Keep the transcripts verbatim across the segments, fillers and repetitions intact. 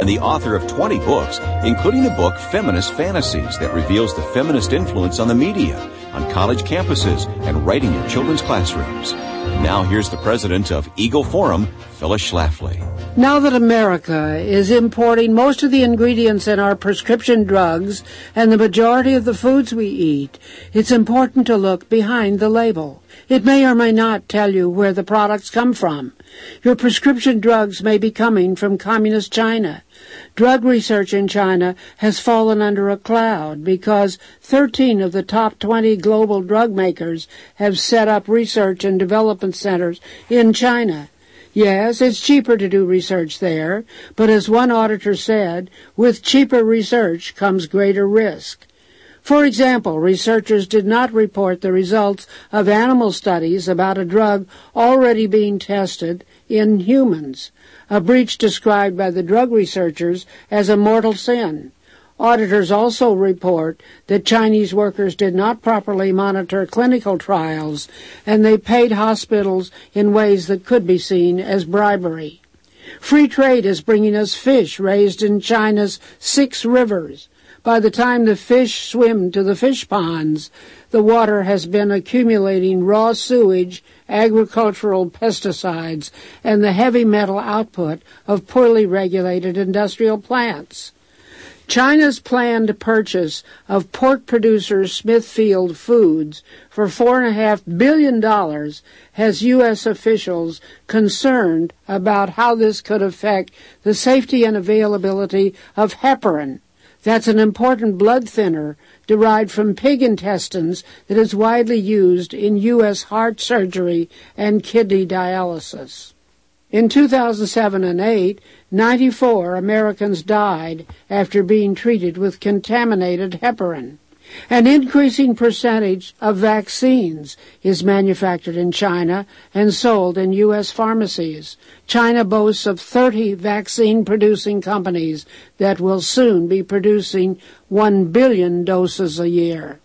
and the author of twenty books, including the book Feminist Fantasies that reveals the feminist influence on the media, on college campuses, and right in your children's classrooms. And now here's the president of Eagle Forum, Phyllis Schlafly. Now that America is importing most of the ingredients in our prescription drugs and the majority of the foods we eat, it's important to look behind the label. It may or may not tell you where the products come from. Your prescription drugs may be coming from communist China. Drug research in China has fallen under a cloud because thirteen of the top twenty global drug makers have set up research and development centers in China. Yes, it's cheaper to do research there, but as one auditor said, with cheaper research comes greater risk. For example, researchers did not report the results of animal studies about a drug already being tested in humans, a breach described by the drug researchers as a mortal sin. Auditors also report that Chinese workers did not properly monitor clinical trials, and they paid hospitals in ways that could be seen as bribery. Free trade is bringing us fish raised in China's six rivers. By the time the fish swim to the fish ponds, the water has been accumulating raw sewage, agricultural pesticides, and the heavy metal output of poorly regulated industrial plants. China's planned purchase of pork producer Smithfield Foods for four point five billion dollars has U S officials concerned about how this could affect the safety and availability of heparin. That's an important blood thinner derived from pig intestines that is widely used in U S heart surgery and kidney dialysis. In two thousand seven and eight, ninety-four Americans died after being treated with contaminated heparin. An increasing percentage of vaccines is manufactured in China and sold in U S pharmacies. China boasts of thirty vaccine-producing companies that will soon be producing one billion doses a year.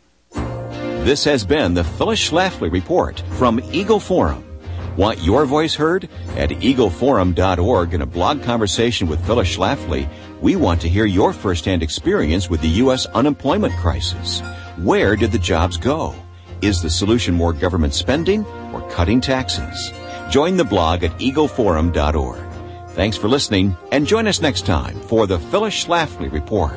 This has been the Phyllis Schlafly Report from Eagle Forum. Want your voice heard? At eagle forum dot org, in a blog conversation with Phyllis Schlafly, we want to hear your firsthand experience with the U S unemployment crisis. Where did the jobs go? Is the solution more government spending or cutting taxes? Join the blog at eagle forum dot org. Thanks for listening, and join us next time for the Phyllis Schlafly Report.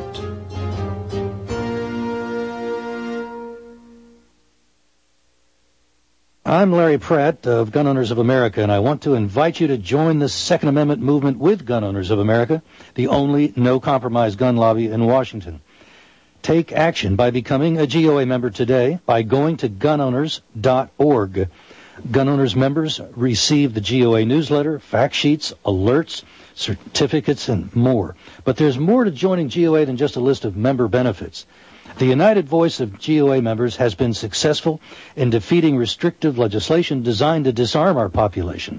I'm Larry Pratt of Gun Owners of America, and I want to invite you to join the Second Amendment movement with Gun Owners of America, the only no-compromise gun lobby in Washington. Take action by becoming a G O A member today by going to gun owners dot org. Gun Owners members receive the G O A newsletter, fact sheets, alerts, certificates, and more. But there's more to joining G O A than just a list of member benefits. The united voice of G O A members has been successful in defeating restrictive legislation designed to disarm our population.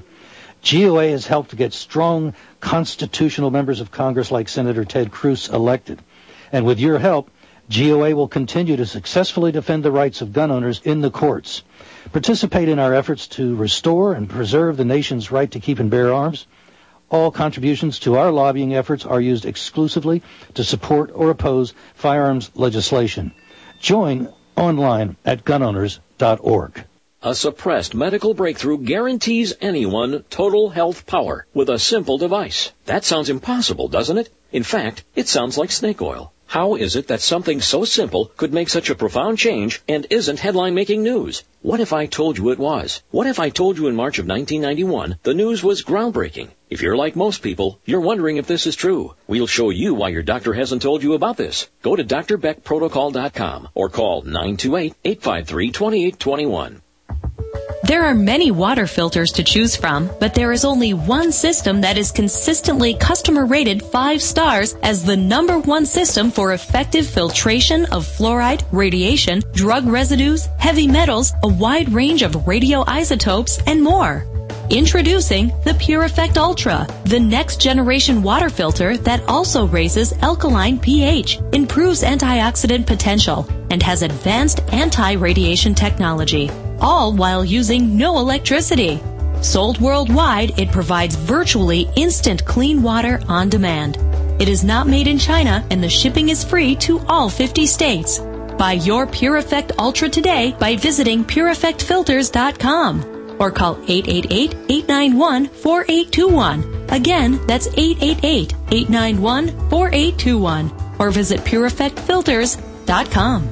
G O A has helped to get strong constitutional members of Congress like Senator Ted Cruz elected. And with your help, G O A will continue to successfully defend the rights of gun owners in the courts. Participate in our efforts to restore and preserve the nation's right to keep and bear arms. All contributions to our lobbying efforts are used exclusively to support or oppose firearms legislation. Join online at gun owners dot org. A suppressed medical breakthrough guarantees anyone total health power with a simple device. That sounds impossible, doesn't it? In fact, it sounds like snake oil. How is it that something so simple could make such a profound change and isn't headline-making news? What if I told you it was? What if I told you in March of nineteen ninety-one the news was groundbreaking? If you're like most people, you're wondering if this is true. We'll show you why your doctor hasn't told you about this. Go to D R Beck Protocol dot com or call nine two eight, eight five three, two eight two one. There are many water filters to choose from, but there is only one system that is consistently customer rated five stars as the number one system for effective filtration of fluoride, radiation, drug residues, heavy metals, a wide range of radioisotopes, and more. Introducing the Pure Effect Ultra, the next generation water filter that also raises alkaline pH, improves antioxidant potential, and has advanced anti-radiation technology, all while using no electricity. Sold worldwide, it provides virtually instant clean water on demand. It is not made in China, and the shipping is free to all fifty states. Buy your Pure Effect Ultra today by visiting pure effect filters dot com or call eight eight eight, eight nine one, four eight two one. Again, that's eight eight eight, eight nine one, four eight two one or visit pure effect filters dot com.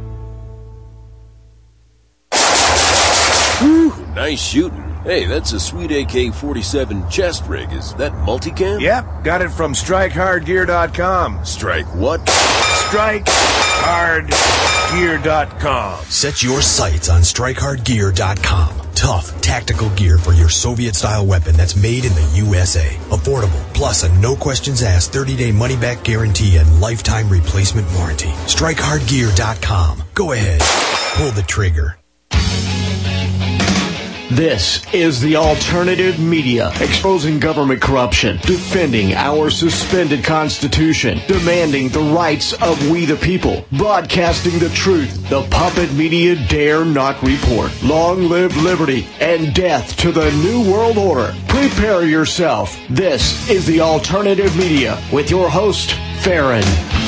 Whew, nice shooting. Hey, that's a sweet A K forty-seven chest rig. Is that multicam? Yep, got it from strike hard gear dot com. Strike what? strike hard gear dot com. Set your sights on strike hard gear dot com. Tough, tactical gear for your Soviet-style weapon that's made in the U S A. Affordable, plus a no-questions-asked thirty-day money-back guarantee and lifetime replacement warranty. strike hard gear dot com. Go ahead. Pull the trigger. This is the alternative media, exposing government corruption, defending our suspended Constitution, demanding the rights of we the people, broadcasting the truth. The puppet media dare not report. Long live liberty and death to the New World Order. Prepare yourself. This is the alternative media with your host, Farron.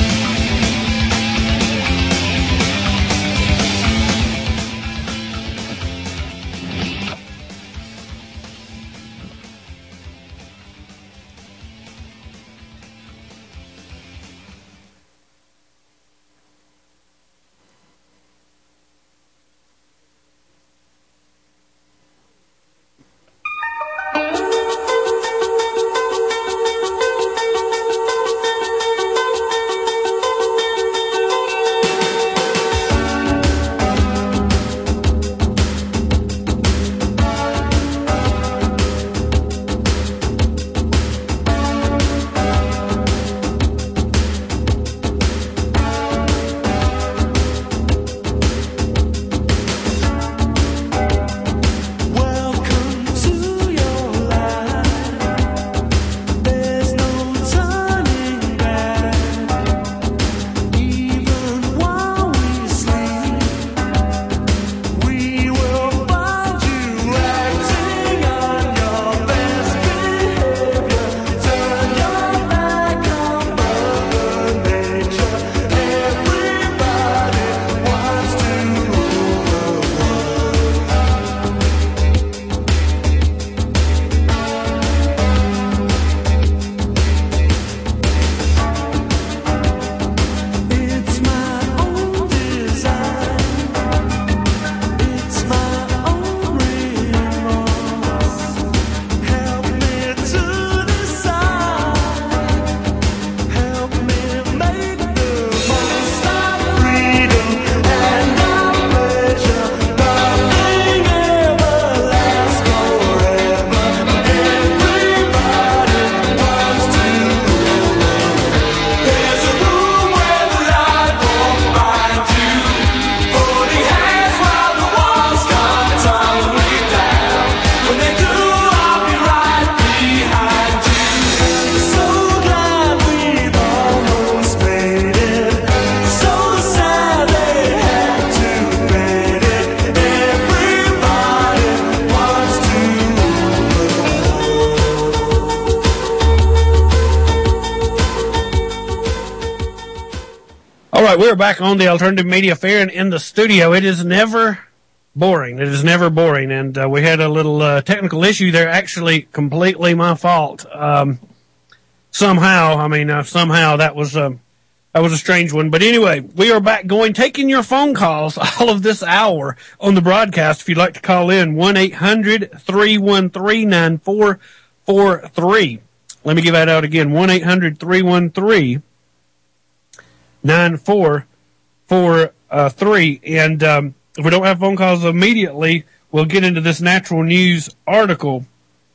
We're back on the Alternative Media Fair and in the studio. It is never boring. It is never boring. And uh, we had a little uh, technical issue there, actually completely my fault. Um, somehow, I mean, uh, somehow that was, um, that was a strange one. But anyway, we are back going, taking your phone calls all of this hour on the broadcast. If you'd like to call in, one eight hundred, three one three, nine four four three. Let me give that out again, one eight hundred, three one three, nine four four three. And um, if we don't have phone calls immediately, we'll get into this Natural News article.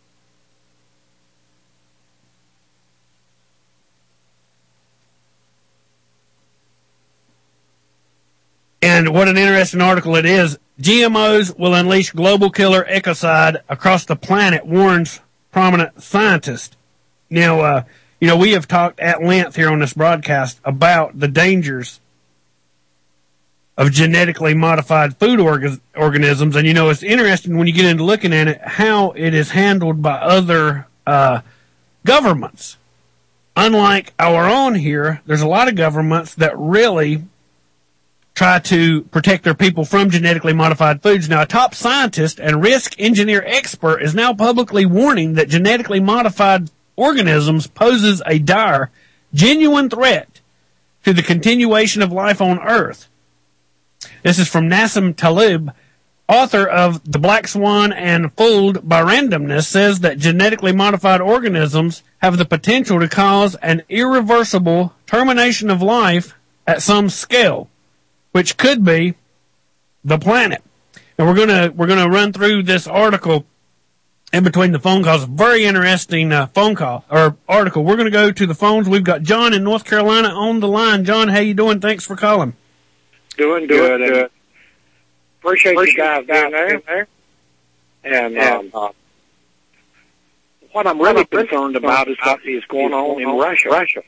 And what an interesting article it is. G M Os will unleash global killer ecocide across the planet, warns prominent scientist. Now, uh, you know, we have talked at length here on this broadcast about the dangers of genetically modified food orga- organisms. And, you know, it's interesting when you get into looking at it, how it is handled by other uh, governments. unlike our own here, there's a lot of governments that really try to protect their people from genetically modified foods. Now, a top scientist and risk engineer expert is now publicly warning that genetically modified organisms poses a dire, genuine threat to the continuation of life on Earth. This is from Nassim Taleb, author of The Black Swan and Fooled by Randomness, says that genetically modified organisms have the potential to cause an irreversible termination of life at some scale, which could be the planet. And we're gonna we're gonna run through this article in between the phone calls. Very interesting uh, phone call or article. We're gonna go to the phones. We've got John in North Carolina on the line. John, how you doing? Thanks for calling. Doing good. Good. good. Appreciate, Appreciate you guys down there. there. And um, uh, what I'm really concerned about is what is going on in Russia. Russia.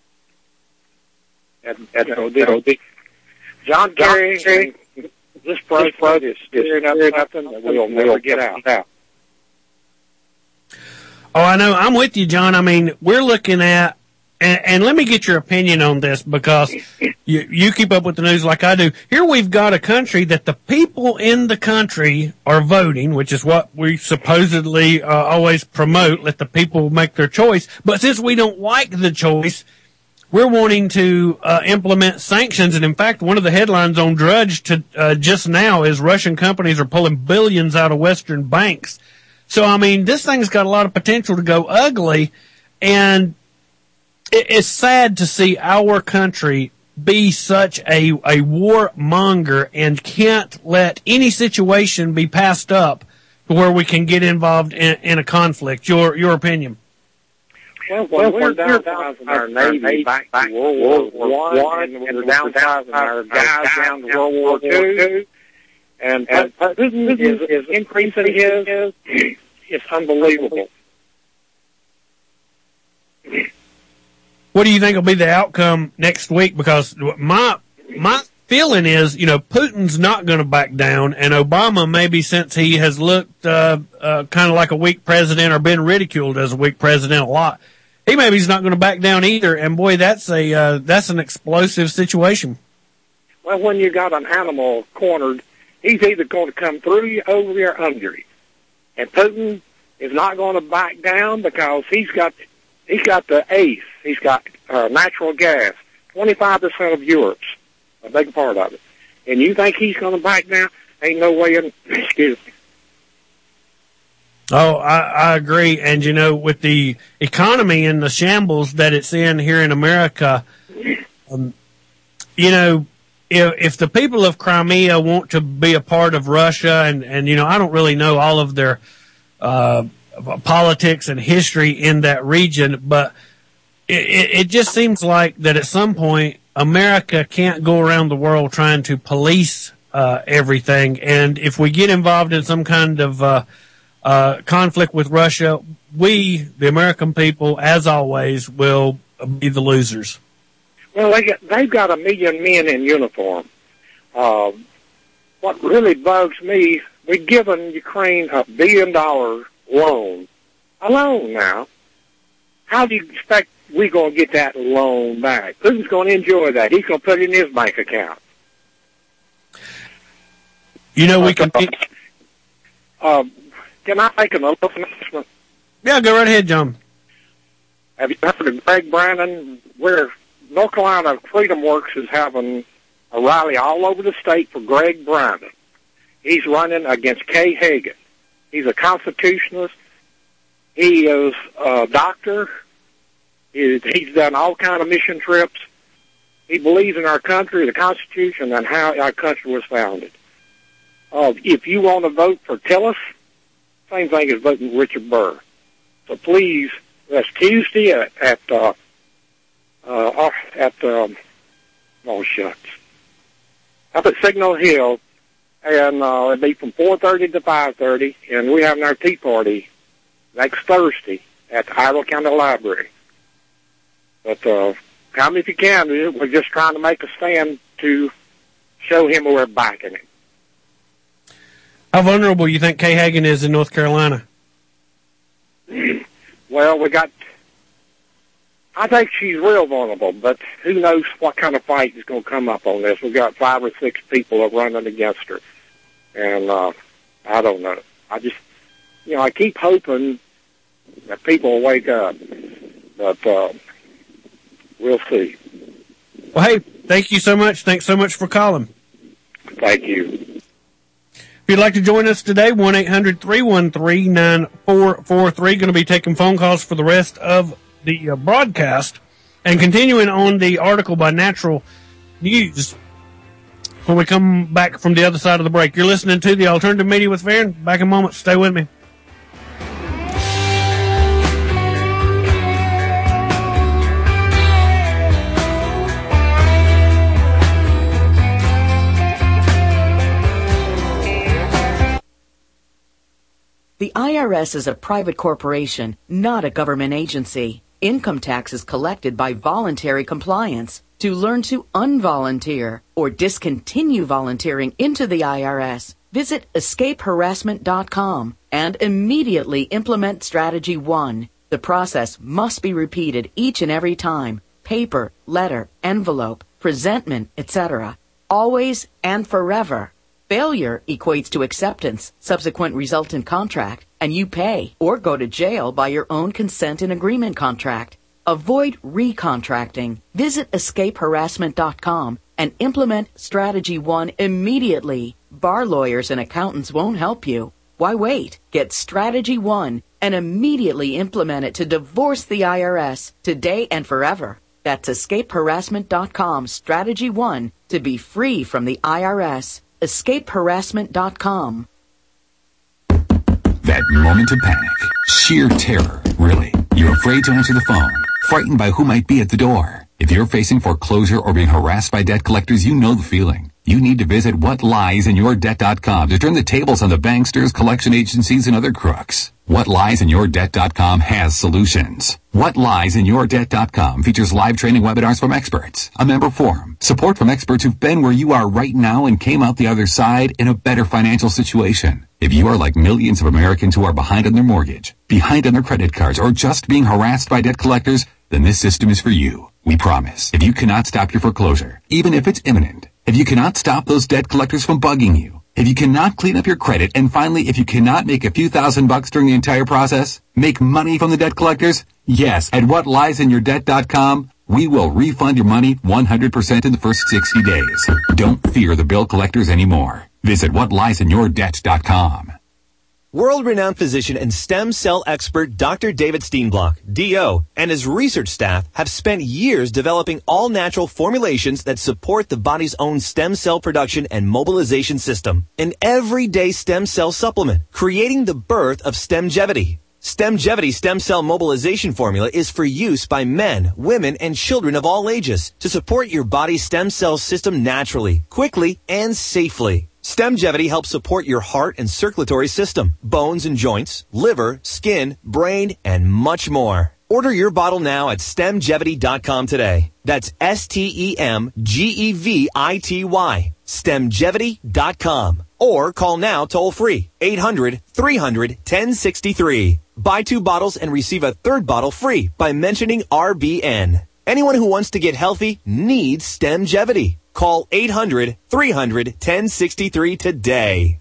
And, and, you know, the, John Kerry, Kerry this president is stirring up something that we'll never get out. Oh, I know. I'm with you, John. I mean, we're looking at, and, and let me get your opinion on this because you, you keep up with the news like I do. Here we've got a country that the people in the country are voting, which is what we supposedly uh, always promote, let the people make their choice. But since we don't like the choice, we're wanting to uh, implement sanctions, and in fact, one of the headlines on Drudge to, uh, just now is Russian companies are pulling billions out of Western banks. So, I mean, this thing's got a lot of potential to go ugly, and it, it's sad to see our country be such a, a warmonger and can't let any situation be passed up to where we can get involved in, in a conflict. Your your opinion? Well, when well, we're downsizing our Navy back to World War One, and we're downsizing our guys down to World War Two, and Putin is, is increasing his, it's unbelievable. What do you think will be the outcome next week? Because my my feeling is, you know, Putin's not going to back down, and Obama, maybe since he has looked uh, uh, kind of like a weak president or been ridiculed as a weak president a lot, he maybe he's not going to back down either. And boy, that's a uh, that's an explosive situation. Well, when you got an animal cornered, he's either going to come through you, over you, or under you. And Putin is not going to back down because he's got he's got the ace. He's got uh, natural gas. Twenty-five percent of Europe's a big part of it. And you think he's going to back down? Ain't no way in. Excuse me. Oh, I, I agree. And, you know, with the economy and the shambles that it's in here in America, um, you know, if, if the people of Crimea want to be a part of Russia, and, and you know, I don't really know all of their uh, politics and history in that region, but it, it, it just seems like that at some point America can't go around the world trying to police uh, everything. And if we get involved in some kind of uh, uh, conflict with Russia, we, the American people, as always, will be the losers. Well, they got, they've got a million men in uniform. Uh, what really bugs me, we've given Ukraine a billion dollar loan. A loan now. How do you expect we're going to get that loan back? Putin's going to enjoy that. He's going to put it in his bank account. You know, we can... Uh, can I make an announcement? Yeah, go right ahead, John. Have you heard of Greg Brandon? Where North Carolina Freedom Works is having a rally all over the state for Greg Brandon. He's running against Kay Hagan. He's a constitutionalist. He is a doctor. He's done all kind of mission trips. He believes in our country, the Constitution, and how our country was founded. Uh, if you want to vote for Tillis, same thing as voting Richard Burr. So please, that's Tuesday at, at uh, uh, at um, oh shucks, up at Signal Hill, and uh, it'll be from four thirty to five thirty, and we're having our tea party next Thursday at the Iowa County Library. But uh, come if you can. We're just trying to make a stand to show him we're backing him. How vulnerable you think Kay Hagan is in North Carolina? Well, we got I think she's real vulnerable, but who knows what kind of fight is going to come up on this. We've got five or six people running against her, and uh, I don't know. I just, you know, I keep hoping that people will wake up, but uh, we'll see. Well, hey, thank you so much. Thanks so much for calling. Thank you. If you'd like to join us today, one eight hundred three one three nine four four three. Going to be taking phone calls for the rest of the uh, broadcast. And continuing on the article by Natural News, when we come back from the other side of the break. You're listening to the Alternative Media with Farron. Back in a moment. Stay with me. The I R S is a private corporation, not a government agency. Income tax is collected by voluntary compliance. To learn to unvolunteer or discontinue volunteering into the I R S, visit escape harassment dot com and immediately implement Strategy one. The process must be repeated each and every time. Paper, letter, envelope, presentment, et cetera. Always and forever. Failure equates to acceptance, subsequent resultant contract, and you pay or go to jail by your own consent and agreement contract. Avoid recontracting. Visit escape harassment dot com and implement Strategy one immediately. Bar lawyers and accountants won't help you. Why wait? Get Strategy one and immediately implement it to divorce the I R S today and forever. That's escape harassment dot com, Strategy one, to be free from the I R S. escape harassment dot com. That moment of panic. Sheer terror, really. You're afraid to answer the phone. Frightened by who might be at the door. If you're facing foreclosure or being harassed by debt collectors, you know the feeling. You need to visit what lies in your debt dot com to turn the tables on the banksters, collection agencies, and other crooks. what lies in your debt dot com has solutions. what lies in your debt dot com features live training webinars from experts, a member forum, support from experts who've been where you are right now and came out the other side in a better financial situation. If you are like millions of Americans who are behind on their mortgage, behind on their credit cards, or just being harassed by debt collectors, then this system is for you. We promise. If you cannot stop your foreclosure, even if it's imminent, if you cannot stop those debt collectors from bugging you, if you cannot clean up your credit, and finally, if you cannot make a few thousand bucks during the entire process, make money from the debt collectors, yes, at what lies in your debt dot com, we will refund your money one hundred percent in the first sixty days. Don't fear the bill collectors anymore. Visit what lies in your debt dot com. World-renowned physician and stem cell expert Doctor David Steenblock, D O, and his research staff have spent years developing all-natural formulations that support the body's own stem cell production and mobilization system. An everyday stem cell supplement, creating the birth of Stemgevity. Stemgevity stem cell mobilization formula is for use by men, women, and children of all ages to support your body's stem cell system naturally, quickly, and safely. Stemgevity helps support your heart and circulatory system, bones and joints, liver, skin, brain, and much more. Order your bottle now at stemgevity dot com today. That's S T E M G E V I T Y. stemgevity dot com. Or call now toll free, eight hundred three hundred ten sixty-three. Buy two bottles and receive a third bottle free by mentioning R B N. Anyone who wants to get healthy needs Stemgevity. Call eight hundred three hundred ten sixty-three today.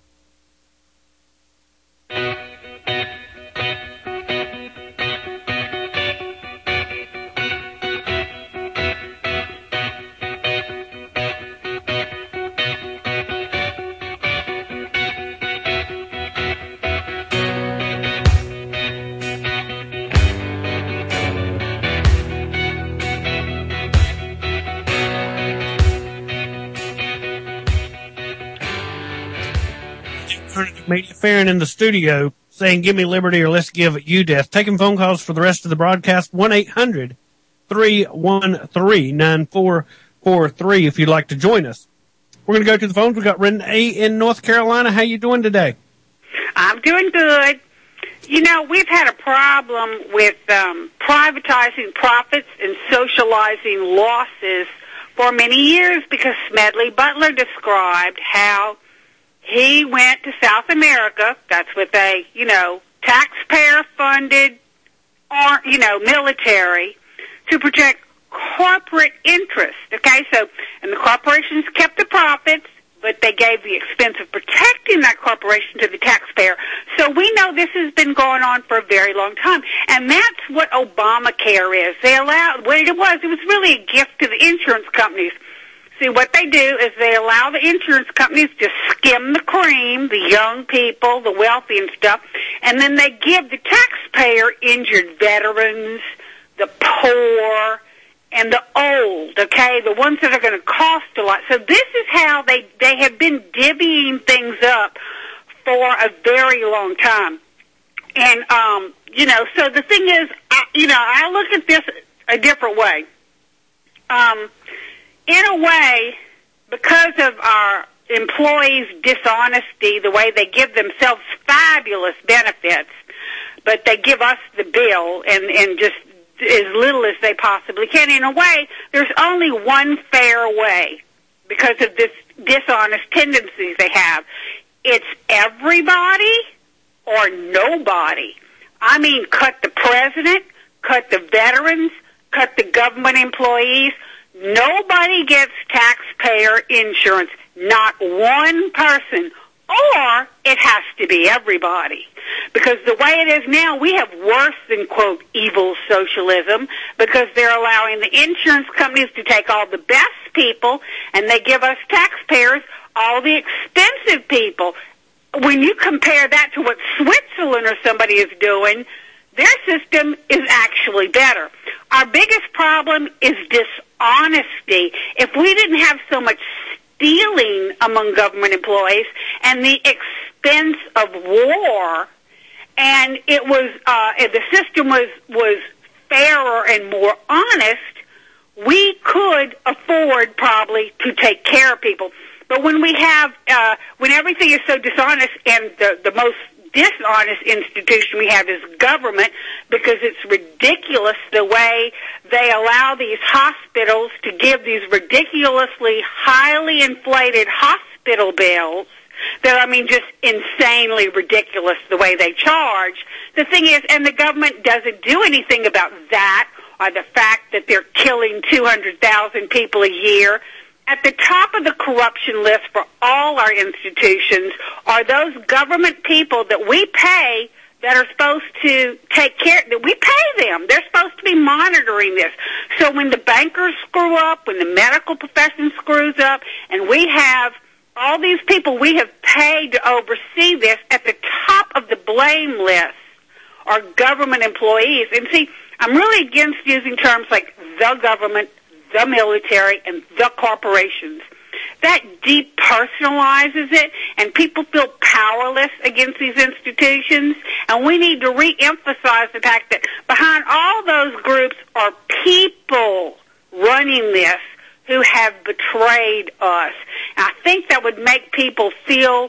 Media Farron in the studio saying, give me liberty or let's give you death. Taking phone calls for the rest of the broadcast, one eight hundred three one three nine four four three if you'd like to join us. We're going to go to the phones. We've got Renee in North Carolina. How you doing today? I'm doing good. You know, we've had a problem with um, privatizing profits and socializing losses for many years because Smedley Butler described how he went to South America, that's with a, you know, taxpayer-funded, or, you know, military, to protect corporate interests. Okay, so, and the corporations kept the profits, but they gave the expense of protecting that corporation to the taxpayer. So we know this has been going on for a very long time. And that's what Obamacare is. They allowed, what it was, it was really a gift to the insurance companies. See, what they do is they allow the insurance companies to skim the cream, the young people, the wealthy and stuff, and then they give the taxpayer injured veterans, the poor, and the old, okay, the ones that are going to cost a lot. So this is how they, they have been divvying things up for a very long time. And, um, you know, so the thing is, I, you know, I look at this a different way. Um, in a way, because of our employees' dishonesty, the way they give themselves fabulous benefits, but they give us the bill and, and just as little as they possibly can. In a way, there's only one fair way because of this dishonest tendencies they have. It's everybody or nobody. I mean, cut the president, cut the veterans, cut the government employees. Nobody gets taxpayer insurance, not one person. Or it has to be everybody. Because the way it is now, we have worse than, quote, evil socialism, because they're allowing the insurance companies to take all the best people, and they give us taxpayers all the expensive people. When you compare that to what Switzerland or somebody is doing, their system is actually better. Our biggest problem is dishonesty. If we didn't have so much stealing among government employees and the expense of war, and it was uh, the system was was fairer and more honest, we could afford probably to take care of people. But when we have uh, when everything is so dishonest, and the the most dishonest institution we have is government, because it's ridiculous the way they allow these hospitals to give these ridiculously highly inflated hospital bills. They're, I mean, just insanely ridiculous the way they charge. The thing is, and the government doesn't do anything about that, or the fact that they're killing two hundred thousand people a year. At the top of the corruption list for all our institutions are those government people that we pay that are supposed to take care, that we pay them. They're supposed to be monitoring this. So when the bankers screw up, when the medical profession screws up, and we have all these people we have paid to oversee this, at the top of the blame list are government employees. And see, I'm really against using terms like the government, the military, and the corporations. That depersonalizes it, and people feel powerless against these institutions. And we need to re-emphasize the fact that behind all those groups are people running this who have betrayed us. And I think that would make people feel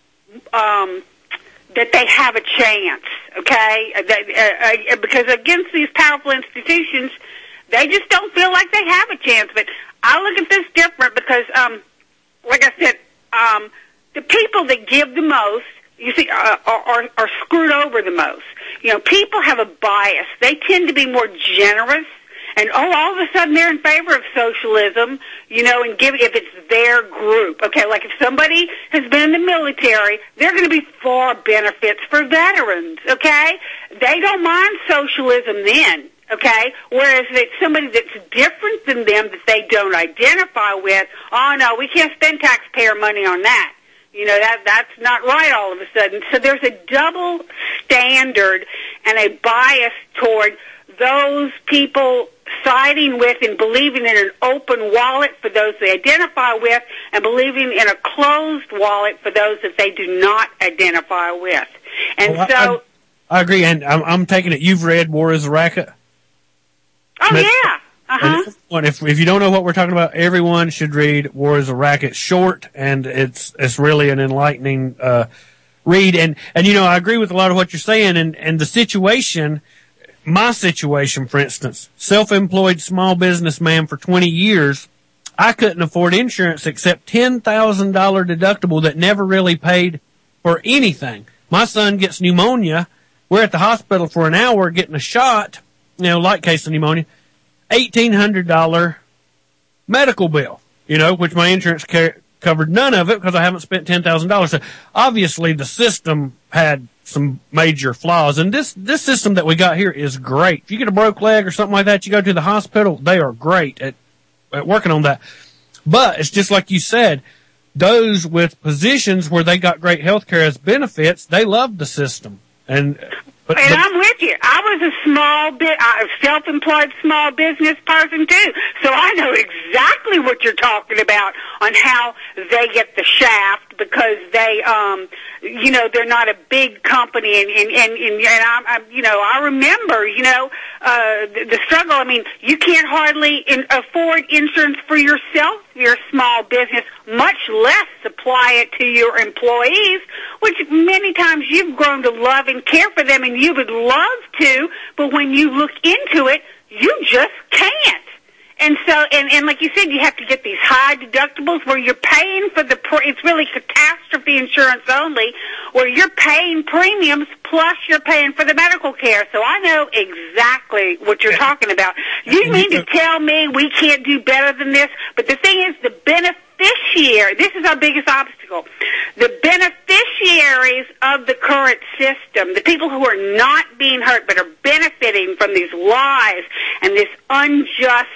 um, that they have a chance, okay? That, uh, uh, because against these powerful institutions, they just don't feel like they have a chance. But I look at this different because, um, like I said, um, the people that give the most, you see, uh, are, are screwed over the most. You know, people have a bias. They tend to be more generous. And, oh, all of a sudden they're in favor of socialism, you know, and give, if it's their group. Okay, like if somebody has been in the military, they're going to be for benefits for veterans, okay? They don't mind socialism then, okay? Whereas if it's somebody that's different than them that they don't identify with, oh, no, we can't spend taxpayer money on that. You know, that that's not right all of a sudden. So there's a double standard and a bias toward those people siding with and believing in an open wallet for those they identify with, and believing in a closed wallet for those that they do not identify with. And well, so... I, I agree, and I'm, I'm taking it you've read War is a Racket? Oh, but, yeah. Uh-huh. And if, if you don't know what we're talking about, everyone should read War is a Racket. It's short, and it's it's really an enlightening uh, read. And, and, you know, I agree with a lot of what you're saying, and, and the situation... My situation, for instance, self-employed small businessman for twenty years, I couldn't afford insurance except ten thousand dollars deductible that never really paid for anything. My son gets pneumonia. We're at the hospital for an hour getting a shot, you know, light case of pneumonia. eighteen hundred dollars medical bill, you know, which my insurance ca- covered none of it because I haven't spent ten thousand dollars. So obviously the system had some major flaws, and this, this system that we got here is great. If you get a broke leg or something like that, you go to the hospital, they are great at, at working on that. But it's just like you said, those with positions where they got great health care as benefits, they love the system. And But, and but, I'm with you. I was a small bit, a self-employed small business person too, so I know exactly what you're talking about on how they get the shaft because they, um, you know, they're not a big company, and and and, and, and I'm, I'm, you know, I remember, you know, uh, the, the struggle. I mean, you can't hardly in, afford insurance for yourself. You're a small business, much less supply it to your employees, which many times you've grown to love and care for them, and you would love to, but when you look into it, you just can't. And so, and, and like you said, you have to get these high deductibles where you're paying for the, it's really catastrophe insurance only, where you're paying premiums plus you're paying for the medical care. So I know exactly what you're talking about. You mean to tell me we can't do better than this? But the thing is, the beneficiary, this is our biggest obstacle. The beneficiaries of the current system, the people who are not being hurt but are benefiting from these lies and this unjust,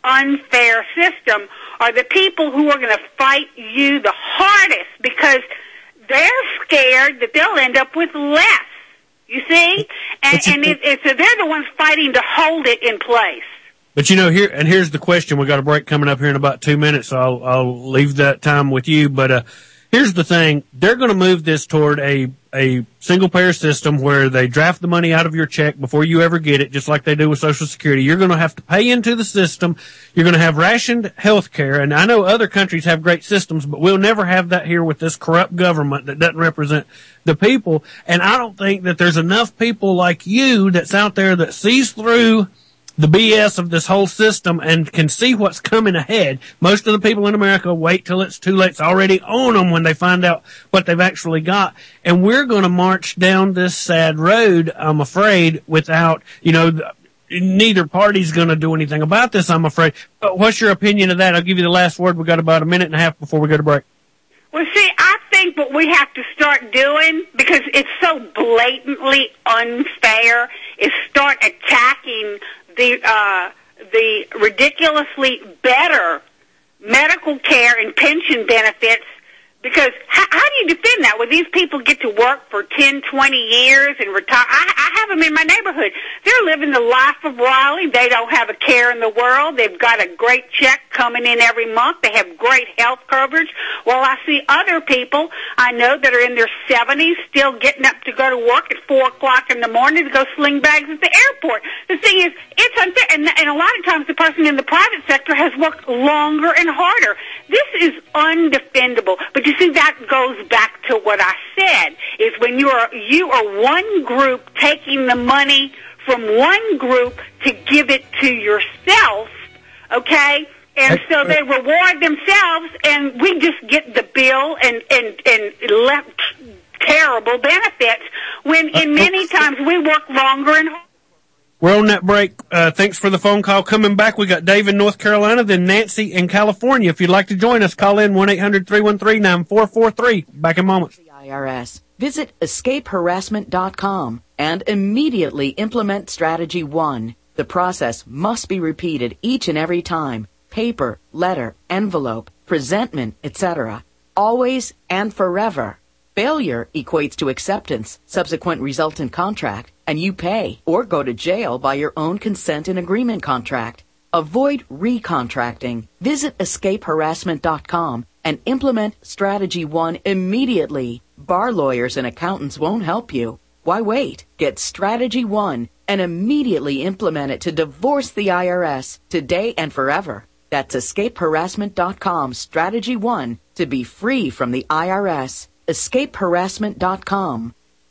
unfair system, are the people who are going to fight you the hardest because they're scared that they'll end up with less. You see? And, and it, it, so they're the ones fighting to hold it in place. But, you know, here, and here's the question. We got a break coming up here in about two minutes, so I'll, I'll leave that time with you. But, uh, here's the thing. They're going to move this toward a, a single payer system where they draft the money out of your check before you ever get it, just like they do with Social Security. You're going to have to pay into the system. You're going to have rationed health care. And I know other countries have great systems, but we'll never have that here with this corrupt government that doesn't represent the people. And I don't think that there's enough people like you that's out there that sees through the B S of this whole system and can see what's coming ahead. Most of the people in America wait till it's too late. It's already on them when they find out what they've actually got. And we're going to march down this sad road, I'm afraid, without, you know, neither party's going to do anything about this, I'm afraid. But what's your opinion of that? I'll give you the last word. We've got about a minute and a half before we go to break. Well, see, I think what we have to start doing, because it's so blatantly unfair, is start attacking the uh, the ridiculously better medical care and pension benefits, because how, how do you defend that when these people get to work for ten, twenty years and retire? I, I have them in my neighborhood. They're living the life of Raleigh. They don't have a care in the world. They've got a great check coming in every month. They have great health coverage. Well, I see other people I know that are in their seventies still getting up to go to work at four o'clock in the morning to go sling bags at the airport. The thing is, it's unfair. And, and a lot of times the person in the private sector has worked longer and harder. This is undefendable. But you see, that goes back to what I said, is when you are, you are one group taking the money from one group to give it to yourself, okay? And so they reward themselves, and we just get the bill and, and, and left terrible benefits when in many times we work longer and harder. We're on that break. Uh, thanks for the phone call. Coming back, we got Dave in North Carolina, then Nancy in California. If you'd like to join us, call in one eight hundred three one three nine four four three. Back in moments. The I R S. Visit escape harassment dot com and immediately implement Strategy one. The process must be repeated each and every time. Paper, letter, envelope, presentment, et cetera. Always and forever. Failure equates to acceptance, subsequent resultant contract, and you pay or go to jail by your own consent and agreement contract. Avoid recontracting. Visit escape harassment dot com and implement Strategy one immediately. Bar lawyers and accountants won't help you. Why wait? Get Strategy one and immediately implement it to divorce the I R S today and forever. That's escape harassment dot com, Strategy one, to be free from the I R S. escape harassment dot com.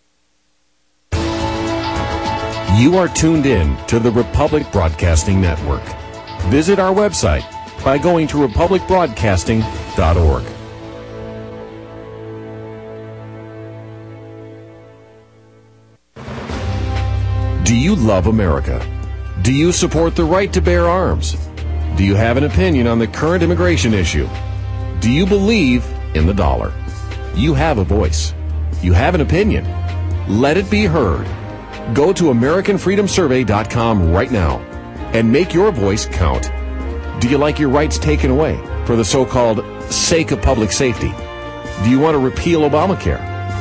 You are tuned in to the Republic Broadcasting Network. Visit our website by going to republic broadcasting dot org. Do you love America? Do you support the right to bear arms? Do you have an opinion on the current immigration issue? Do you believe in the dollar? You have a voice. You have an opinion. Let it be heard. Go to American Freedom Survey dot com right now and make your voice count. Do you like your rights taken away for the so-called sake of public safety? Do you want to repeal Obamacare?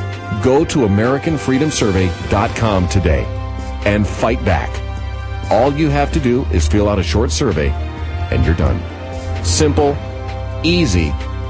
Go to American Freedom Survey dot com today and fight back. All you have to do is fill out a short survey and you're done. Simple, easy,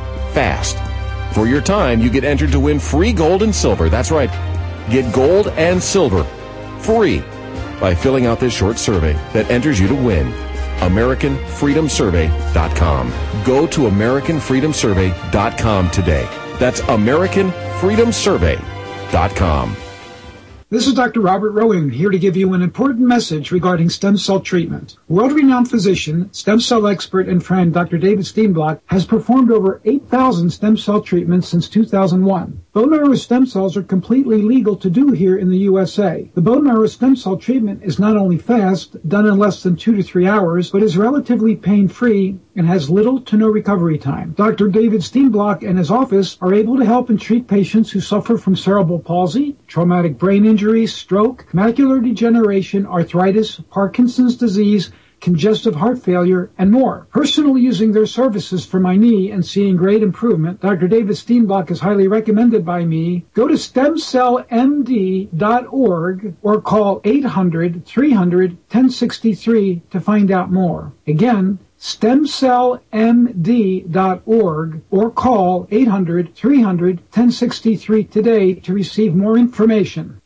fast. For your time, you get entered to win free gold and silver. That's right. Get gold and silver free by filling out this short survey that enters you to win. American Freedom Survey dot com. Go to American Freedom Survey dot com today. That's American Freedom Survey dot com. This is Doctor Robert Rowan, here to give you an important message regarding stem cell treatment. World-renowned physician, stem cell expert, and friend Doctor David Steenblock has performed over eight thousand stem cell treatments since two thousand one. Bone marrow stem cells are completely legal to do here in the U S A. The bone marrow stem cell treatment is not only fast, done in less than two to three hours, but is relatively pain-free and has little to no recovery time. Doctor David Steenblock and his office are able to help and treat patients who suffer from cerebral palsy, traumatic brain injury, stroke, macular degeneration, arthritis, Parkinson's disease, congestive heart failure, and more. Personally using their services for my knee and seeing great improvement, Doctor David Steenblock is highly recommended by me. Go to stem cell m d dot org or call eight hundred, three hundred, ten sixty-three to find out more. Again, stem cell m d dot org or call eight hundred, three hundred, ten sixty-three today to receive more information.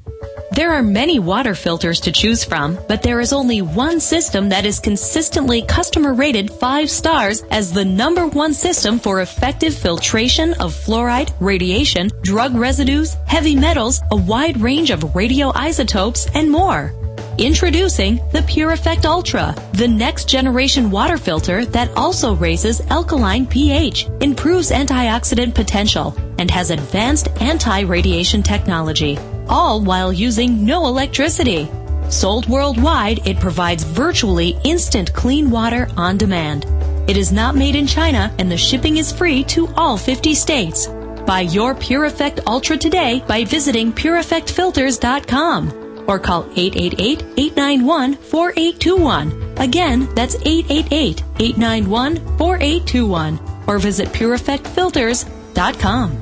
There are many water filters to choose from, but there is only one system that is consistently customer rated five stars as the number one system for effective filtration of fluoride, radiation, drug residues, heavy metals, a wide range of radioisotopes, and more. Introducing the Pure Effect Ultra, the next generation water filter that also raises alkaline pH, improves antioxidant potential, and has advanced anti-radiation technology, all while using no electricity. Sold worldwide, it provides virtually instant clean water on demand. It is not made in China, and the shipping is free to all fifty states. Buy your Pure Effect Ultra today by visiting pure effect filters dot com. Or call eight eight eight, eight nine one, four eight two one. Again, that's eight eight eight, eight nine one, four eight two one. Or visit pure effect filters dot com.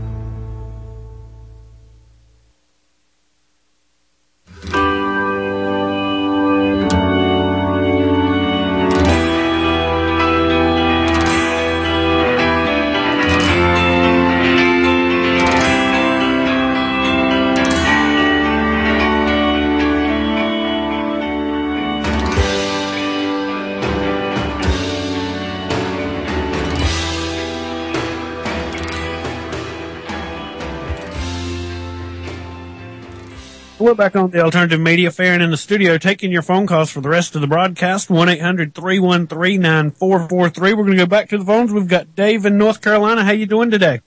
We're back on the Alternative Media Fair and in the studio taking your phone calls for the rest of the broadcast, one eight hundred, three one three, nine four four three. We're going to go back to the phones. We've got Dave in North Carolina. How you doing today?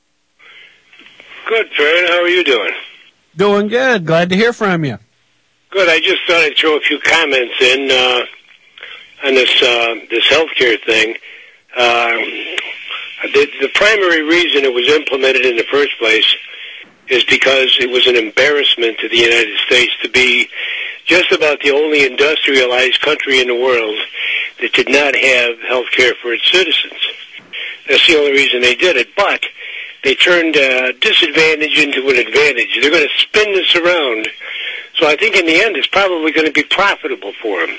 Good, Fern. How are you doing? Doing good. Glad to hear from you. Good. I just thought I'd throw a few comments in uh, on this uh, this healthcare thing. Uh, the, the primary reason it was implemented in the first place is because it was an embarrassment to the United States to be just about the only industrialized country in the world that did not have health care for its citizens. That's the only reason they did it. But they turned uh, disadvantage into an advantage. They're going to spin this around. So I think in the end it's probably going to be profitable for them.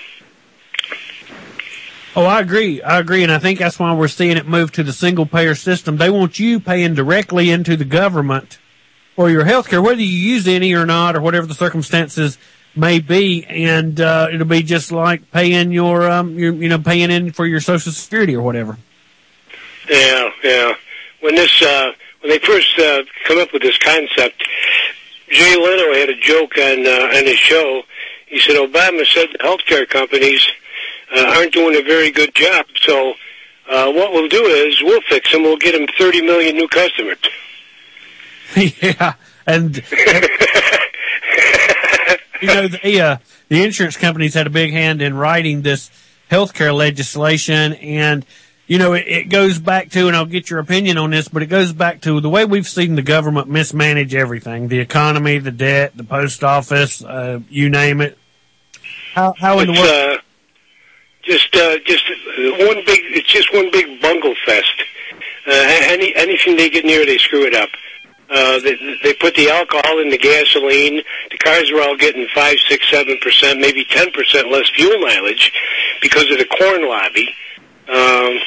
Oh, I agree. I agree, and I think that's why we're seeing it move to the single-payer system. They want you paying directly into the government for your health care, whether you use any or not, or whatever the circumstances may be, and uh, it'll be just like paying your, um, your, you know, paying in for your Social Security or whatever. Yeah, yeah. When this, uh, when they first uh, come up with this concept, Jay Leno had a joke on uh, on his show. He said Obama said the healthcare companies uh, aren't doing a very good job, so uh, what we'll do is we'll fix them. We'll get them thirty million new customers. Yeah, and you know, the, uh, the insurance companies had a big hand in writing this healthcare legislation, and, you know, it, it goes back to, and I'll get your opinion on this, but it goes back to the way we've seen the government mismanage everything, the economy, the debt, the post office, uh, you name it. How, how in the world? Uh, just, uh, just one big, it's just one big bungle fest. Uh, any, anything they get near, they screw it up. Uh, they, they put the alcohol in the gasoline. The cars are all getting five, six, seven percent, maybe ten percent less fuel mileage because of the corn lobby. Um,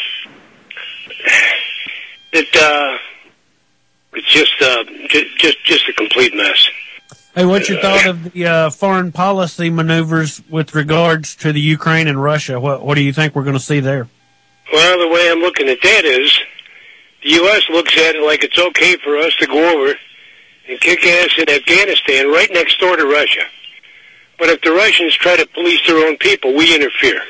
it, uh, it's just, uh, just, just, just a complete mess. Hey, what's your thought of the uh, foreign policy maneuvers with regards to the Ukraine and Russia? What, what do you think we're going to see there? Well, the way I'm looking at that is, the U S looks at it like it's okay for us to go over and kick ass in Afghanistan right next door to Russia. But if the Russians try to police their own people, we interfere.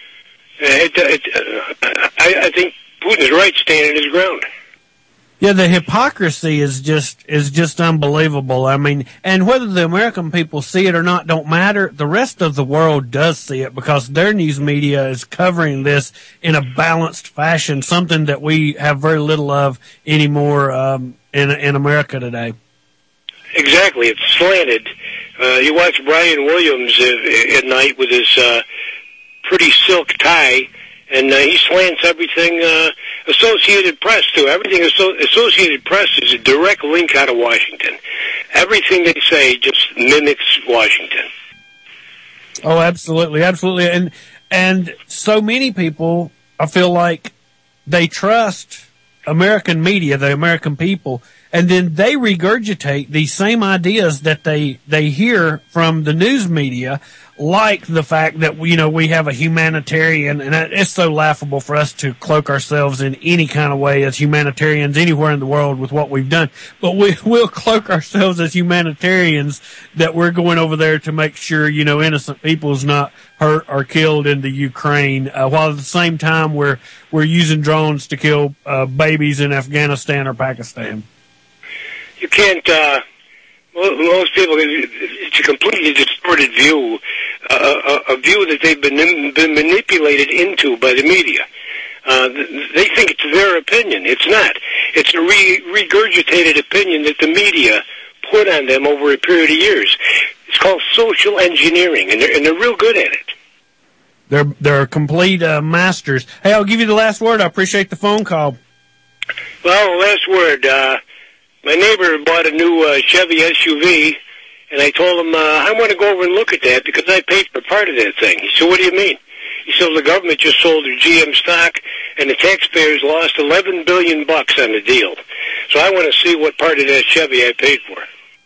Uh, it, it, uh, I, I think Putin's right standing his ground. Yeah, the hypocrisy is just is just unbelievable. I mean, and whether the American people see it or not don't matter. The rest of the world does see it because their news media is covering this in a balanced fashion, something that we have very little of anymore um, in in America today. Exactly, it's slanted. Uh, you watch Brian Williams uh, at night with his uh, pretty silk tie, and uh, he slants everything. Uh, Associated Press, too. Everything Associated Press is a direct link out of Washington. Everything they say just mimics Washington. Oh, absolutely, absolutely. And and so many people, I feel like they trust American media, the American people, and then they regurgitate these same ideas that they they hear from the news media, like the fact that, you know, we have a humanitarian, and it's so laughable for us to cloak ourselves in any kind of way as humanitarians anywhere in the world with what we've done. But we will cloak ourselves as humanitarians that we're going over there to make sure, you know, innocent people's not hurt or killed in the Ukraine, uh, while at the same time we're, we're using drones to kill, uh, babies in Afghanistan or Pakistan. You can't, uh, most people, it's a completely distorted view, uh, a, a view that they've been been manipulated into by the media. Uh, they think it's their opinion. It's not. It's a re- regurgitated opinion that the media put on them over a period of years. It's called social engineering, and they're, and they're real good at it. They're they're complete uh, masters. Hey, I'll give you the last word. I appreciate the phone call. Well, last word. Uh, My neighbor bought a new uh, Chevy S U V, and I told him, uh, I want to go over and look at that because I paid for part of that thing. He said, what do you mean? He said, the government just sold their G M stock, and the taxpayers lost eleven billion bucks on the deal. So I want to see what part of that Chevy I paid for.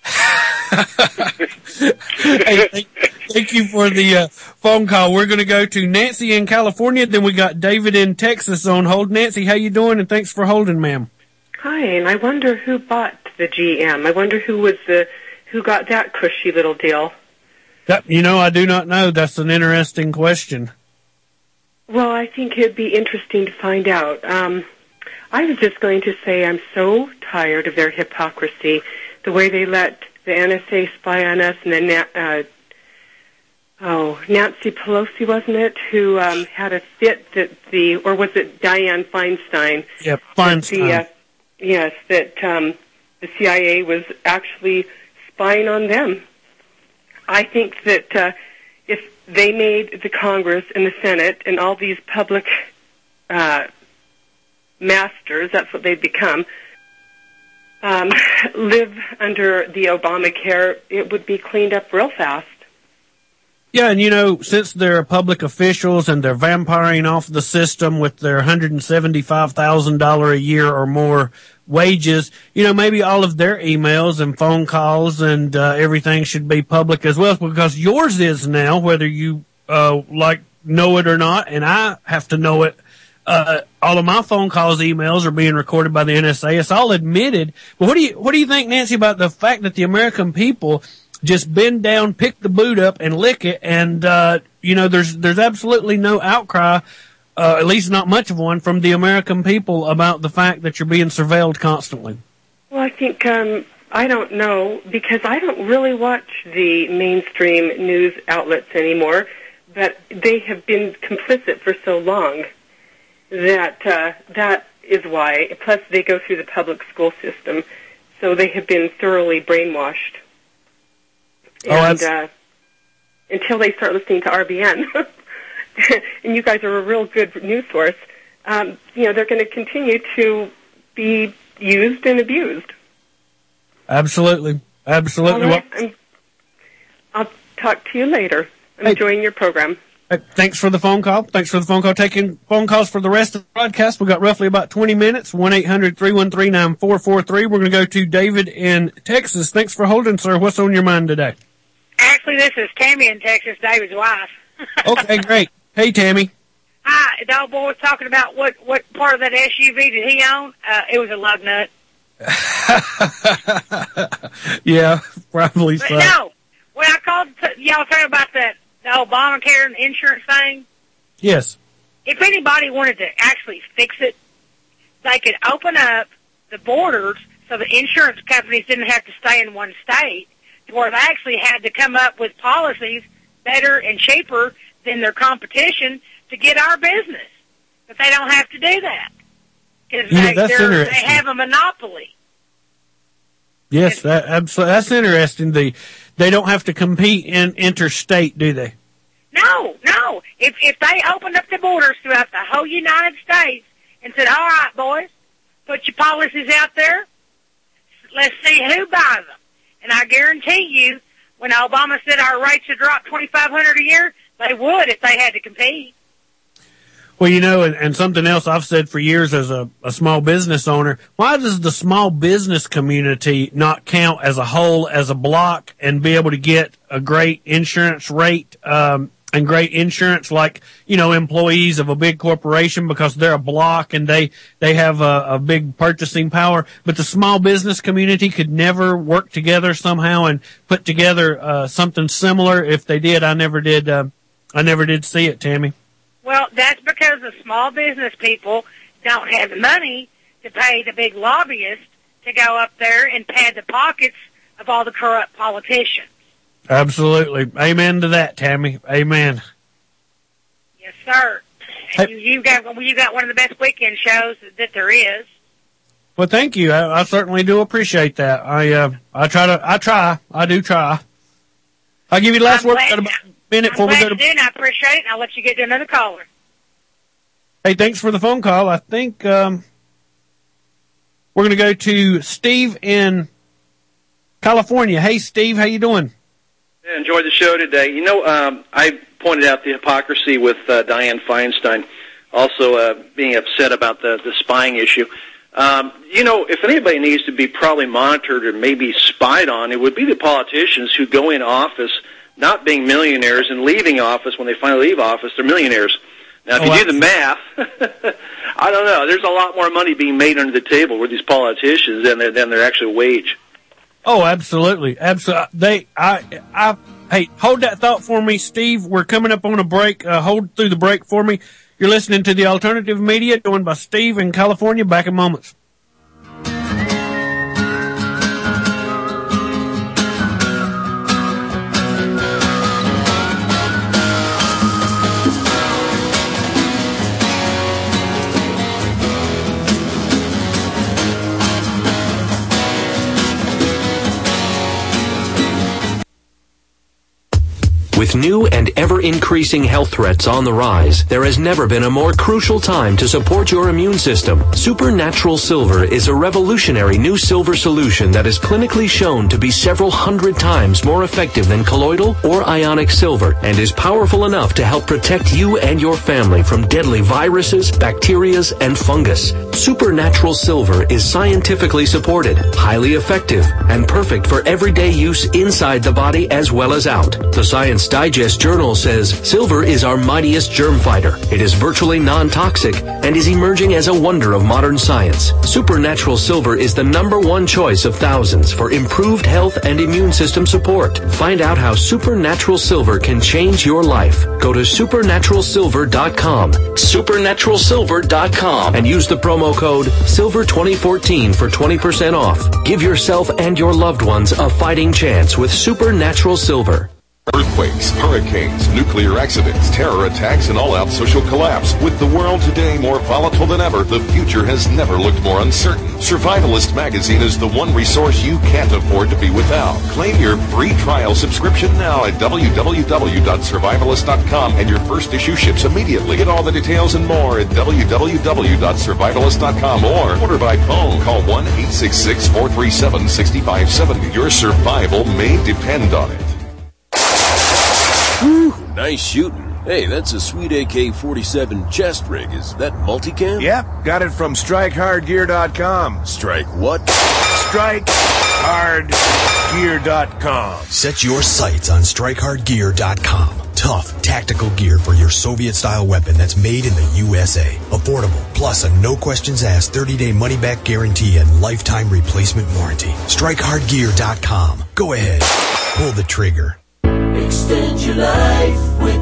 Hey, thank, thank you for the uh, phone call. We're going to go to Nancy in California, then we got David in Texas on hold. Nancy, how you doing? And thanks for holding, ma'am. Hi, and I wonder who bought the G M. I wonder who was the who got that cushy little deal. That, you know, I do not know. That's an interesting question. Well, I think it'd be interesting to find out. Um, I was just going to say I'm so tired of their hypocrisy, the way they let the N S A spy on us, and then uh, oh, Nancy Pelosi, wasn't it, who um, had a fit that the, or was it Dianne Feinstein? Yeah, Feinstein. The, uh, yes, that um, the C I A was actually spying on them. I think that uh, if they made the Congress and the Senate and all these public uh, masters, that's what they've become, um, live under the Obamacare, it would be cleaned up real fast. Yeah, and you know, since they're public officials and they're vampiring off the system with their one hundred seventy-five thousand dollars a year or more wages, you know, maybe all of their emails and phone calls and uh, everything should be public as well, because yours is now, whether you uh, like know it or not, and I have to know it. Uh, all of my phone calls, emails are being recorded by the N S A. It's all admitted. But what do you what do you think, Nancy, about the fact that the American people just bend down, pick the boot up, and lick it, and uh, you know, there's there's absolutely no outcry, uh, at least not much of one, from the American people about the fact that you're being surveilled constantly? Well, I think um, I don't know, because I don't really watch the mainstream news outlets anymore, but they have been complicit for so long that uh, that is why. Plus, they go through the public school system, so they have been thoroughly brainwashed. Oh, and that's... uh, until they start listening to R B N, and you guys are a real good news source, um, you know, they're going to continue to be used and abused. Absolutely. Absolutely. All right. I'm, I'll talk to you later. I'm Hey. enjoying your program. Hey, thanks for the phone call. Thanks for the phone call. Taking phone calls for the rest of the broadcast. We've got roughly about twenty minutes. one eight hundred three one three nine four four three. We're going to go to David in Texas. Thanks for holding, sir. What's on your mind today? Actually, this is Tammy in Texas, David's wife. Okay, great. Hey, Tammy. Hi, the old boy was talking about what, what part of that S U V did he own? Uh, it was a lug nut. Yeah, probably But so. no, when I called t- y'all talking about that, the Obamacare and insurance thing, Yes. if anybody wanted to actually fix it, they could open up the borders so the insurance companies didn't have to stay in one state, to where they actually had to come up with policies better and cheaper than their competition to get our business. But they don't have to do that. Because Yeah, they, that's they're- they interesting. have a monopoly. Yes, that, absolutely. That's interesting. The, they don't have to compete in interstate, do they? No, no. If if they opened up the borders throughout the whole United States and said, all right, boys, put your policies out there, let's see who buys them. And I guarantee you, when Obama said our rates would drop twenty-five hundred dollars a year, they would if they had to compete. Well, you know, and, and something else I've said for years as a, a small business owner, why does the small business community not count as a whole, as a block, and be able to get a great insurance rate, um, and great insurance like, you know, employees of a big corporation, because they're a block and they, they have a, a big purchasing power. But the small business community could never work together somehow and put together, uh, something similar. If they did, I never did, uh, I never did see it, Tammy. Well, that's because the small business people don't have the money to pay the big lobbyists to go up there and pad the pockets of all the corrupt politicians. Absolutely. Amen to that, Tammy. Amen. Yes, sir. And you, you got well, you got one of the best weekend shows that there is. Well, thank you. I, I certainly do appreciate that. I, uh, I try to, I try, I do try. I'll give you the last I'm word. glad- Got about a minute I'm before we glad go to. you did, and I appreciate it, and I'll let you get to another caller. Hey, thanks for the phone call. I think, um, we're going to go to Steve in California. Hey, Steve, how you doing? I enjoyed the show today. You know, um, I pointed out the hypocrisy with uh, Dianne Feinstein, also uh, being upset about the, the spying issue. Um, you know, if anybody needs to be probably monitored or maybe spied on, it would be the politicians who go in office not being millionaires and leaving office when they finally leave office, they're millionaires. Now, if Oh, you I- do the math, I don't know. There's a lot more money being made under the table with these politicians than their, than their actual wage. Oh, absolutely. Absolutely. They, I, I, hey, hold that thought for me, Steve. We're coming up on a break. Uh, hold through the break for me. You're listening to the Alternative Media, joined by Steve in California. Back in moments. With new and ever-increasing health threats on the rise, there has never been a more crucial time to support your immune system. Supernatural Silver is a revolutionary new silver solution that is clinically shown to be several hundred times more effective than colloidal or ionic silver and is powerful enough to help protect you and your family from deadly viruses, bacteria, and fungus. Supernatural Silver is scientifically supported, highly effective, and perfect for everyday use inside the body as well as out. The science Digest Journal says silver is our mightiest germ fighter. It is virtually non-toxic and is emerging as a wonder of modern science. Supernatural Silver is the number one choice of thousands for improved health and immune system support. Find out how Supernatural Silver can change your life. Go to supernatural silver dot com. supernatural silver dot com and use the promo code silver twenty fourteen for twenty percent off. Give yourself and your loved ones a fighting chance with Supernatural Silver. Earthquakes, hurricanes, nuclear accidents, terror attacks, and all-out social collapse. With the world today more volatile than ever, the future has never looked more uncertain. Survivalist Magazine is the one resource you can't afford to be without. Claim your free trial subscription now at w w w dot survivalist dot com, and your first issue ships immediately. Get all the details and more at w w w dot survivalist dot com or order by phone. Call one eight six six, four three seven, six five seven zero. Your survival may depend on it. Whew, nice shooting. Hey, that's a sweet A K forty-seven chest rig. Is that multicam? Yep, got it from strike hard gear dot com. Strike what? strike hard gear dot com. Set your sights on strike hard gear dot com. Tough, tactical gear for your Soviet-style weapon that's made in the U S A. Affordable, plus a no-questions-asked thirty-day money-back guarantee and lifetime replacement warranty. strike hard gear dot com. Go ahead, pull the trigger. Extend your life with